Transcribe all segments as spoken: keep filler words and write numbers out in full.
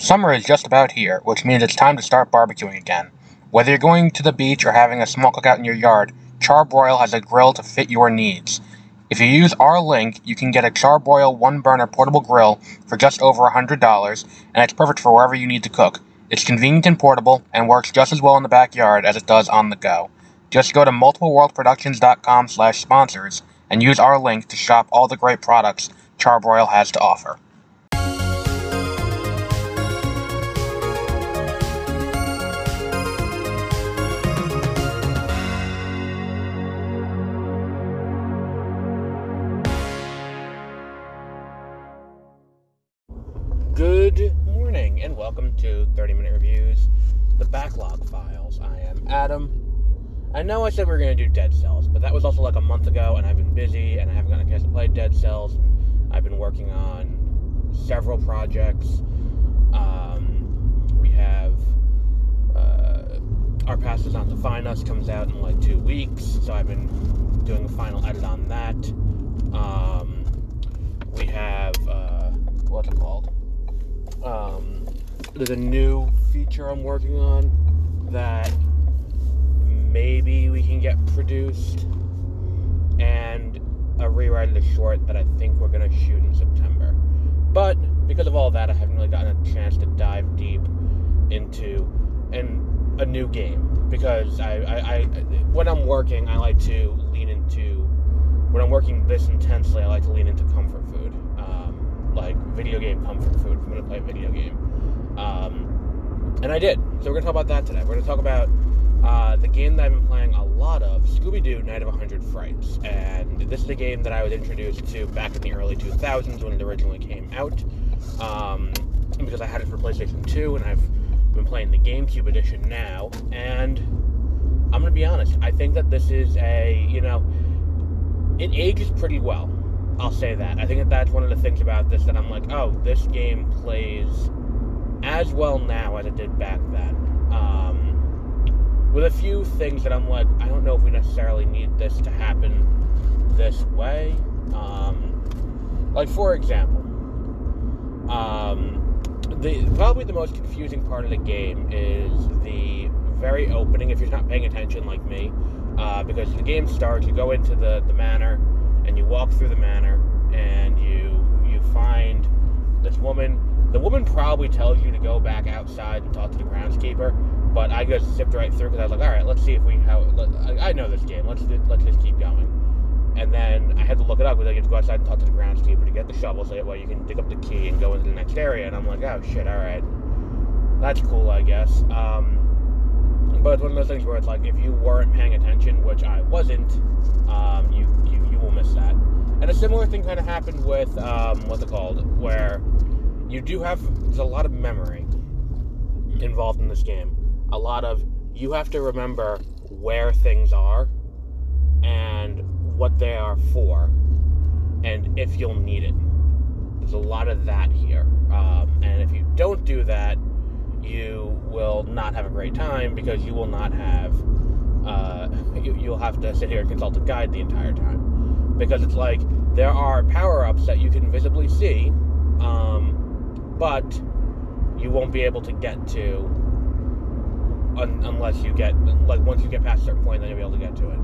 Summer is just about here, which means it's time to start barbecuing again. Whether you're going to the beach or having a small cookout in your yard, Char-Broil has a grill to fit your needs. If you use our link, you can get a Char-Broil one-burner portable grill for just over one hundred dollars, and it's perfect for wherever you need to cook. It's convenient and portable, and works just as well in the backyard as it does on the go. Just go to multiple world productions dot com slash sponsors and use our link to shop all the great products Char-Broil has to offer. Good morning, and welcome to thirty minute Reviews, the Backlog Files. I am Adam. I know I said we were going to do Dead Cells, but that was also like a month ago, and I've been busy, and I haven't gotten a chance to play Dead Cells. And I've been working on several projects. Um, we have uh, Our Past Is Not Define Us comes out in like two weeks, so I've been doing a final edit on that. Um, we have, uh, what's it called? Um, there's a new feature I'm working on that maybe we can get produced, and a rewrite of the short that I think we're going to shoot in September. But because of all that, I haven't really gotten a chance to dive deep into an, a new game, because I, I, I when I'm working, I like to lean into, when I'm working this intensely, I like to lean into comfort food. Um, like video game comfort food if I'm going to play a video game. Um, and I did. So we're going to talk about that today. We're going to talk about uh, the game that I've been playing a lot of, Scooby-Doo Night of a Hundred Frights. And this is a game that I was introduced to back in the early two thousands when it originally came out. Um, because I had it for PlayStation two, and I've been playing the GameCube edition now. And I'm going to be honest, I think that this is a, you know, it ages pretty well. I'll say that. I think that that's one of the things about this that I'm like, oh, this game plays as well now as it did back then. Um, with a few things that I'm like, I don't know if we necessarily need this to happen this way. Um, like, for example, um, the probably the most confusing part of the game is the very opening, if you're not paying attention like me, uh, because the game starts, you go into the, the manor, and you walk through the manor, and you you find this woman. The woman probably tells you to go back outside and talk to the groundskeeper, but I just zipped right through because I was like, all right, let's see if we how. Let, I, I know this game. Let's let's just keep going. And then I had to look it up because I get to go outside and talk to the groundskeeper to get the shovel, so that way you can dig up the key and go into the next area. And I'm like, oh shit, all right, that's cool, I guess. Um, but it's one of those things where it's like, if you weren't paying attention, which I wasn't, um, you, you you will miss that. And a similar thing kind of happened with, um, what's it called, where you do have, there's a lot of memory involved in this game. A lot of, you have to remember where things are, and what they are for, and if you'll need it. There's a lot of that here. Um, and if you don't do that, you will not have a great time, because you will not have, uh, you, you'll have to sit here and consult a guide the entire time. Because it's like, there are power-ups that you can visibly see, um, but you won't be able to get to un- unless you get, like, once you get past a certain point, then you'll be able to get to it.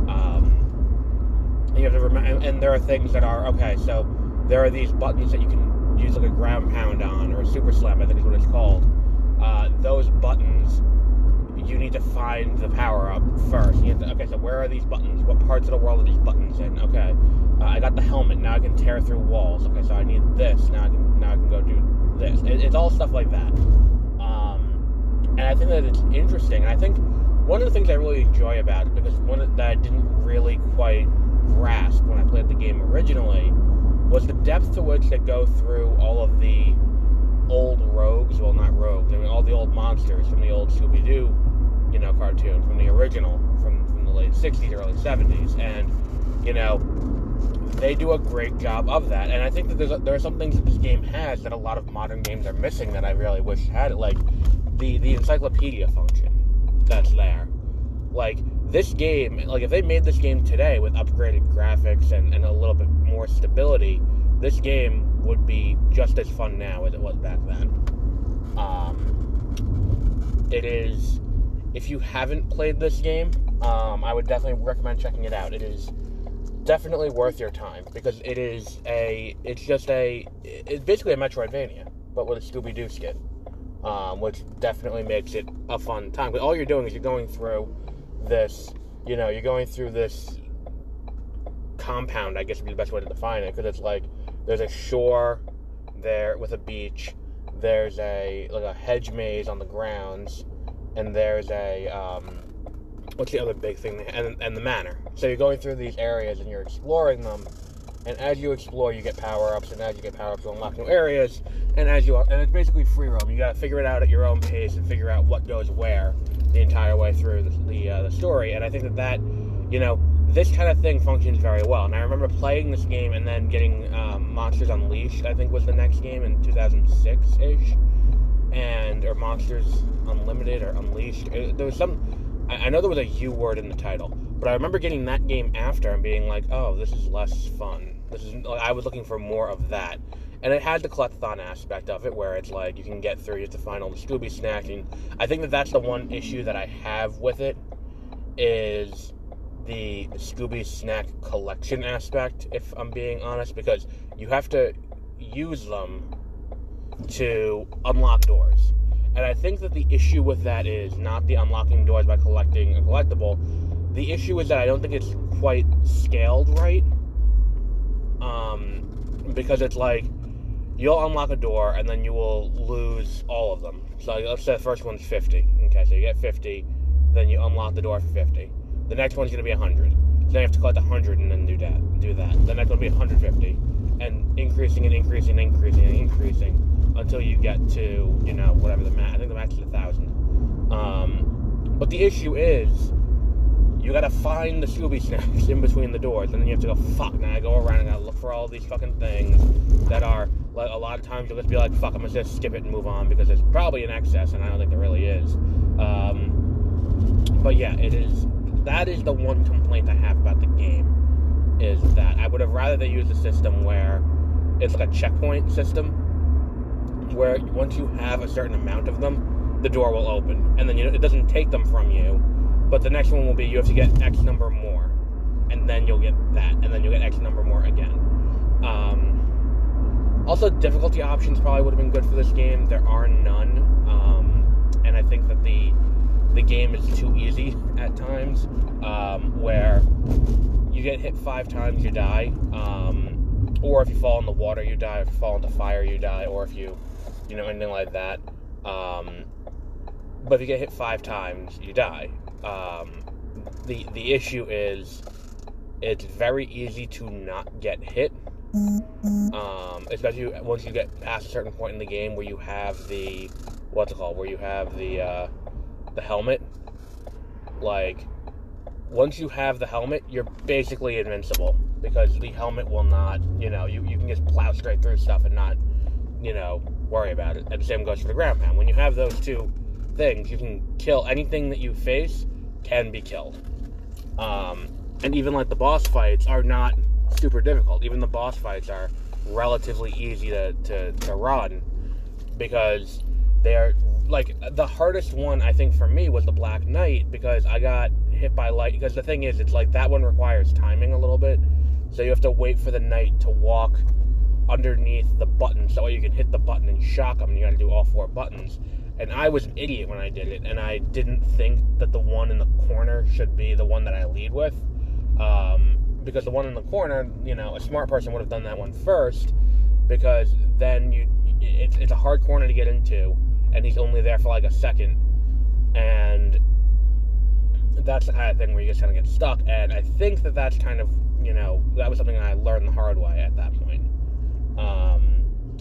Um, and you have to remember, and, and there are things that are, okay, so there are these buttons that you can use like a ground pound on, or a super slam, I think is what it's called. Uh, those buttons, you need to find the power-up first. You have to, okay, so where are these buttons? What parts of the world are these buttons in? Okay, uh, I got the helmet. Now I can tear through walls. Okay, so I need this. Now I can now I can go do this. It, it's all stuff like that. Um, and I think that it's interesting. And I think one of the things I really enjoy about it, because one that I didn't really quite grasp when I played the game originally, was the depth to which they go through all of the old rogues, well, not rogues, I mean, all the old monsters from the old Scooby-Doo, you know, cartoon, from the original, from, from the late sixties, early seventies, and, you know, they do a great job of that, and I think that there's a, there are some things that this game has that a lot of modern games are missing that I really wish had it, like the, the encyclopedia function that's there. Like, this game, like, if they made this game today with upgraded graphics and, and a little bit more stability, this game would be just as fun now as it was back then. Um, it is, if you haven't played this game, um, I would definitely recommend checking it out. It is definitely worth your time, because it is a, it's just a, it's basically a Metroidvania, but with a Scooby-Doo skin, um, which definitely makes it a fun time. But all you're doing is you're going through this, you know, you're going through this compound, I guess would be the best way to define it, because it's like, there's a shore there with a beach, there's a, like a hedge maze on the grounds, and there's a, um, what's the other big thing, and, and the manor. So you're going through these areas, and you're exploring them, and as you explore, you get power-ups, and as you get power-ups, you unlock new areas, and as you, and it's basically free roam. You gotta figure it out at your own pace, and figure out what goes where the entire way through the, the, uh, the story, and I think that that, you know, this kind of thing functions very well. And I remember playing this game and then getting um, Monsters Unleashed, I think was the next game, in two thousand six-ish, and, or Monsters Unlimited, or Unleashed. It, there was some, I, I know there was a U word in the title, but I remember getting that game after and being like, oh, this is less fun. This is, like, I was looking for more of that. And it had the collectathon aspect of it, where it's like, you can get through, you have to find all the Scooby snacks, and I think that that's the one issue that I have with it, is the Scooby snack collection aspect, if I'm being honest, because you have to use them to unlock doors. And I think that the issue with that is not the unlocking doors by collecting a collectible. The issue is that I don't think it's quite scaled right. Um, because it's like, you'll unlock a door, and then you will lose all of them. So let's say the first one's fifty. Okay, so you get fifty, then you unlock the door for fifty. The next one's going to be one hundred. So then you have to collect one hundred and then do that. Do that. The next one will be one hundred fifty. And increasing and increasing and increasing and increasing until you get to, you know, whatever the max. I think the max is one thousand. Um, but the issue is, you got to find the Scooby snacks in between the doors. And then you have to go, fuck, now I go around and I look for all these fucking things that are, like, a lot of times you'll just be like, fuck, I'm going to just skip it and move on, because there's probably an excess, and I don't think there really is. Um, but yeah, it is. That is the one complaint I have about the game, is that I would have rather they use a system where it's like a checkpoint system, where once you have a certain amount of them, the door will open, and then you know, it doesn't take them from you, but the next one will be you have to get X number more, and then you'll get that, and then you'll get X number more again. Um, also, difficulty options probably would have been good for this game. There are none, um, and I think that the the game is too easy at times, um, where you get hit five times, you die, um, or if you fall in the water, you die, if you fall into fire, you die, or if you, you know, anything like that. Um, but if you get hit five times, you die. Um, the, the issue is, it's very easy to not get hit, um, especially once you get past a certain point in the game where you have the, what's it called, where you have the, uh, the helmet. Like, once you have the helmet, you're basically invincible, because the helmet will not, you know, you, you can just plow straight through stuff and not, you know, worry about it. And the same goes for the ground pound. When you have those two things, you can kill anything that you face, can be killed. Um, and even, like, the boss fights are not super difficult. Even the boss fights are relatively easy to, to, to run, because they're, like, the hardest one, I think, for me was the Black Knight, because I got hit by light, because the thing is, it's like, that one requires timing a little bit, so you have to wait for the knight to walk underneath the button, so you can hit the button and shock them, and you gotta do all four buttons, and I was an idiot when I did it, and I didn't think that the one in the corner should be the one that I lead with, um, because the one in the corner, you know, a smart person would have done that one first, because then you, it's, it's a hard corner to get into, and he's only there for like a second, and that's the kind of thing where you just kind of get stuck, and I think that that's kind of, you know, that was something that I learned the hard way at that point. Um,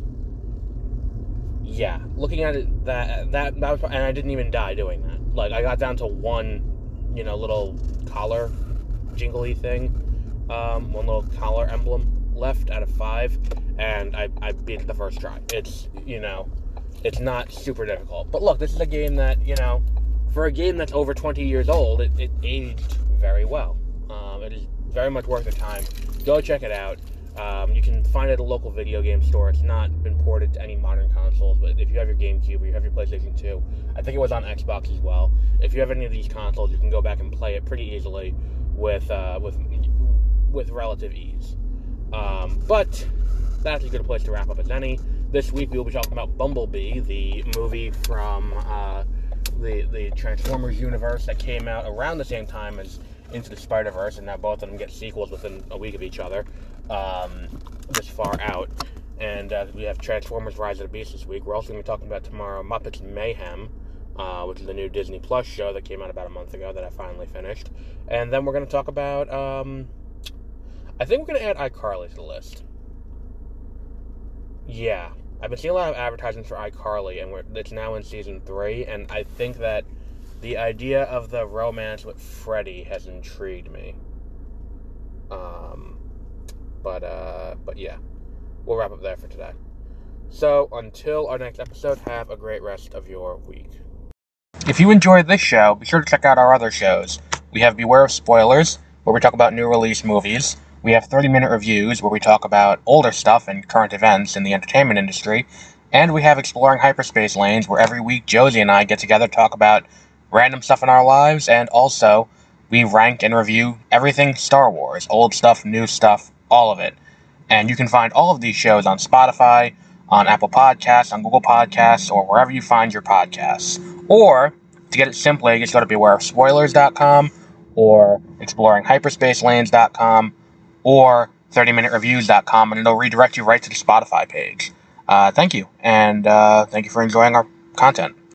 yeah, looking at it, that, that, that was, and I didn't even die doing that. Like, I got down to one, you know, little collar jingly thing, um, one little collar emblem left out of five, and I, I beat it the first try. It's, you know, it's not super difficult. But look, this is a game that, you know, for a game that's over twenty years old, it, it aged very well. Um, it is very much worth the time. Go check it out. Um, you can find it at a local video game store. It's not been ported to any modern consoles, but if you have your GameCube or you have your PlayStation two, I think it was on Xbox as well. If you have any of these consoles, you can go back and play it pretty easily with uh, with with relative ease. Um, but that's as good a place to wrap up as any. This week we will be talking about Bumblebee, the movie from uh, the the Transformers universe that came out around the same time as Into the Spider-Verse, and now both of them get sequels within a week of each other. Um, this far out, and uh, we have Transformers: Rise of the Beast this week. We're also going to be talking about tomorrow Muppets Mayhem, uh, which is the new Disney Plus show that came out about a month ago that I finally finished, and then we're going to talk about. Um, I think we're going to add iCarly to the list. Yeah, I've been seeing a lot of advertisements for iCarly, and we're, it's now in season three, and I think that the idea of the romance with Freddy has intrigued me. Um. But, uh, but yeah, we'll wrap up there for today. So, until our next episode, have a great rest of your week. If you enjoyed this show, be sure to check out our other shows. We have Beware of Spoilers, where we talk about new release movies. We have thirty-minute Reviews, where we talk about older stuff and current events in the entertainment industry. And we have Exploring Hyperspace Lanes, where every week Josie and I get together to talk about random stuff in our lives, and also we rank and review everything Star Wars, old stuff, new stuff, all of it. And you can find all of these shows on Spotify, on Apple Podcasts, on Google Podcasts, or wherever you find your podcasts. Or, to get it simply, just go to beware of spoilers dot com, or exploring hyperspace lanes dot com, or thirty minute reviews dot com, and it'll redirect you right to the Spotify page. Uh, thank you, and uh, thank you for enjoying our content.